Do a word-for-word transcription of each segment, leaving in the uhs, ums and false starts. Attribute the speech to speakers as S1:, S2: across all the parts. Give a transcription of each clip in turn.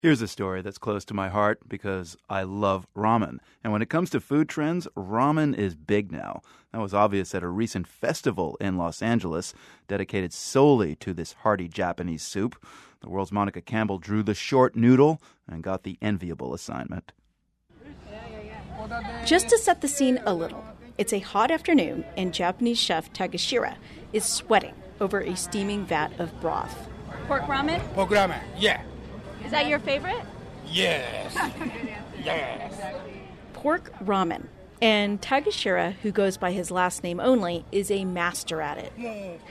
S1: Here's a story that's close to my heart because I love ramen. And when it comes to food trends, ramen is big now. That was obvious at a recent festival in Los Angeles dedicated solely to this hearty Japanese soup. The world's Monica Campbell drew the short noodle and got the enviable assignment.
S2: Just to set the scene a little, it's a hot afternoon and Japanese chef Takeshira is sweating over a steaming vat of broth.
S3: Pork ramen?
S4: Pork ramen, yeah.
S3: Is that your favorite?
S4: Yes. Yes.
S2: Pork ramen. And Takeshira, who goes by his last name only, is a master at it.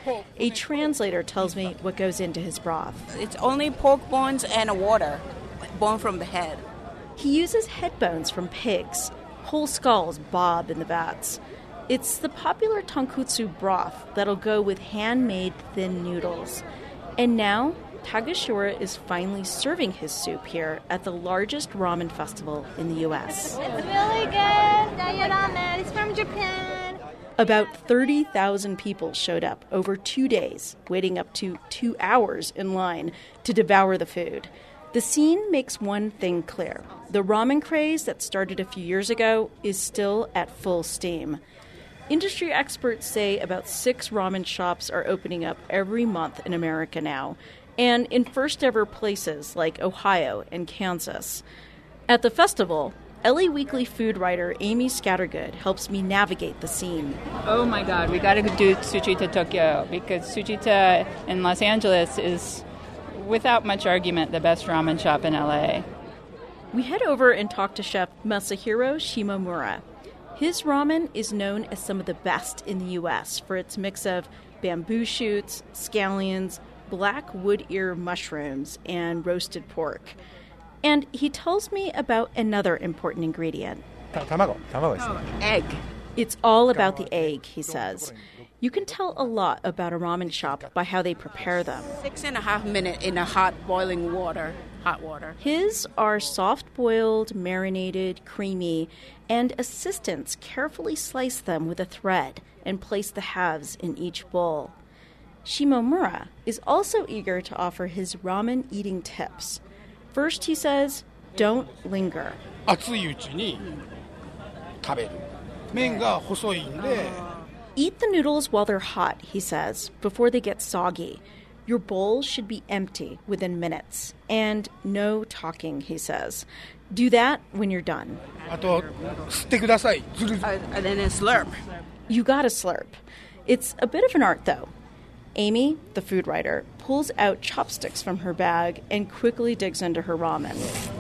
S2: A translator tells me what goes into his broth.
S5: It's only pork bones and water, bone from the head.
S2: He uses head bones from pigs. Whole skulls bob in the vats. It's the popular tonkotsu broth that'll go with handmade thin noodles. And now, Takeshira is finally serving his soup here at the largest ramen festival in the U S.
S3: It's really good. Diet ramen. It's from Japan.
S2: About thirty thousand people showed up over two days, waiting up to two hours in line to devour the food. The scene makes one thing clear. The ramen craze that started a few years ago is still at full steam. Industry experts say about six ramen shops are opening up every month in America now, and in first-ever places like Ohio and Kansas. At the festival, L A Weekly food writer Amy Scattergood helps me navigate the scene.
S6: Oh my God, we got to do Tsuchita Tokyo because Tsuchita in Los Angeles is, without much argument, the best ramen shop in L A.
S2: We head over and talk to chef Masahiro Shimomura. His ramen is known as some of the best in the U S for its mix of bamboo shoots, scallions, black wood ear mushrooms, and roasted pork. And he tells me about another important ingredient.
S4: Tamago. Tamago.
S5: Oh, egg.
S2: It's all about the egg, he says. You can tell a lot about a ramen shop by how they prepare them.
S5: Six and a half minutes in a hot boiling water, hot water.
S2: His are soft-boiled, marinated, creamy, and assistants carefully slice them with a thread and place the halves in each bowl. Shimomura is also eager to offer his ramen eating tips. First, he says, don't linger.
S4: 熱いうちに食べる。麺が細いんで。
S2: Eat the noodles while they're hot, he says, before they get soggy. Your bowl should be empty within minutes. And no talking, he says. Do that when you're done.
S4: あと吸ってください。ずるずる。
S5: Uh, and then a slurp.
S2: You gotta slurp. It's a bit of an art, though. Amy, the food writer, pulls out chopsticks from her bag and quickly digs into her ramen.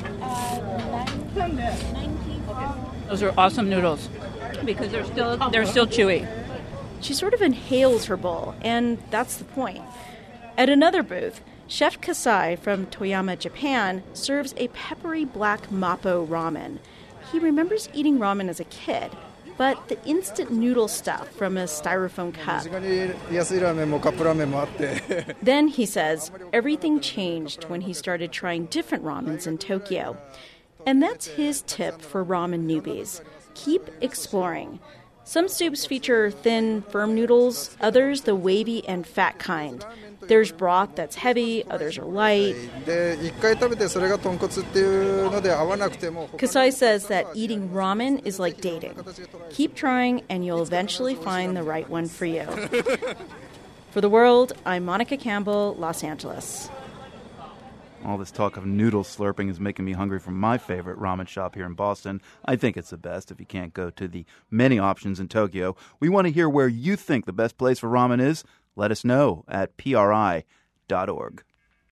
S6: Those are awesome noodles because they're still they're still chewy.
S2: She sort of inhales her bowl, and that's the point. At another booth, Chef Kasai from Toyama, Japan, serves a peppery black mappo ramen. He remembers eating ramen as a kid, but the instant noodle stuff from a styrofoam cup. Then, he says, everything changed when he started trying different ramens in Tokyo. And that's his tip for ramen newbies. Keep exploring. Some soups feature thin, firm noodles, others the wavy and fat kind. There's broth that's heavy, others are light. Kasai says that eating ramen is like dating. Keep trying and you'll eventually find the right one for you. For The World, I'm Monica Campbell, Los Angeles.
S1: All this talk of noodle slurping is making me hungry for my favorite ramen shop here in Boston. I think it's the best if you can't go to the many options in Tokyo. We want to hear where you think the best place for ramen is. Let us know at P R I dot org.